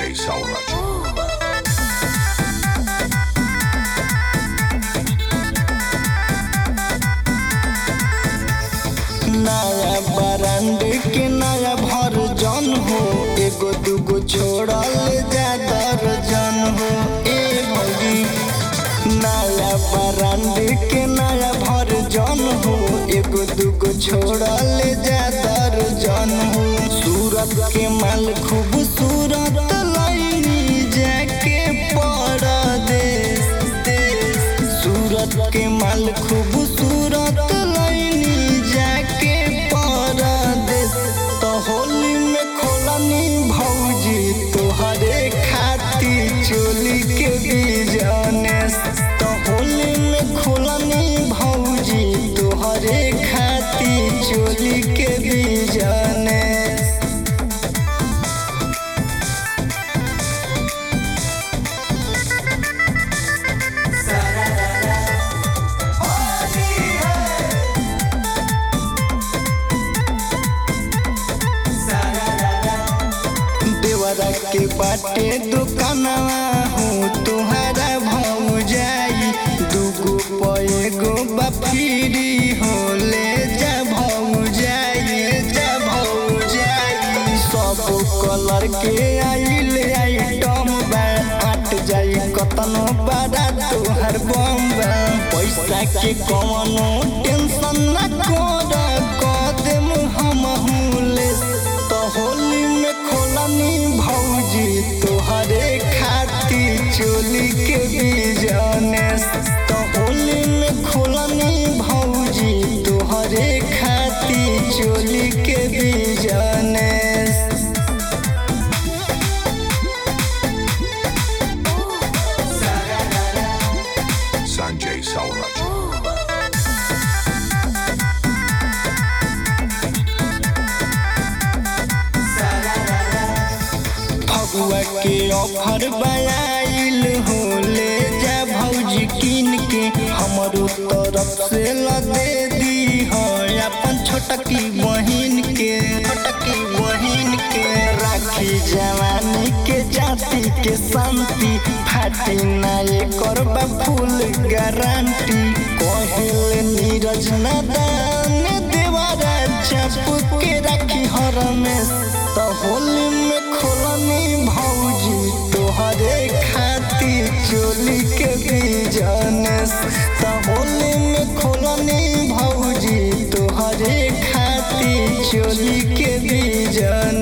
Sanjay Sauraj. नया brand के नया वर्जन हो, एगो दूगो छोड़ल जा दर्जन हो। ए भौजी नया ब्रांड के नया वर्जन हो, एगो दूगो छोड़ल जा दर्जन हो। सूरत के माल खूबसूरत लाइनी जाके परदेश देश। सूरत के माल खूबसूरत लाइनी जाके परदेश। तो होली में खोलनी भौजी तोहरे खाती चोली के बिजनेस। तो होली में खोलनी भौजी तोहरे खाती चोली के बिजनेस। देवरा के बाटे दुकानवा हूँ तुहरा भौजाई। दूगो पैगो बफीरी हो ले जा भौजाई जा भौजाई। सब कलर के आइल आइटम बा, हट जाई कतनो बड़ा तोहर बम बा। पैसा के कवनो टेंशन न कर, कदम हमहू ले। तो होली में खोलनी भौजी तोहरे खाती चोली के बिजनेस। तो होली में खोलनी भौजी तोहरे खाती चोली के बिजनेस। Sanjay Sauraj. फगुआ के ऑफर बनाइल हो, ले जा भौजी कीन के। हमरो तरफ से ल दे दी हो अपन छोटकी बहिन के। छोटकी बहिन के राखी जवानी के जाति के शांति, फाटी ना एकर बा फुल गारंटी। कहल नीरज नादान देवारा चप के राखी हरमेश। तो होली में खोलनी भौजी तोहरे खाती चोली के बिजनेस। तो होली में खोलनी भौजी तोहरे खाती चोली के बिजनेस।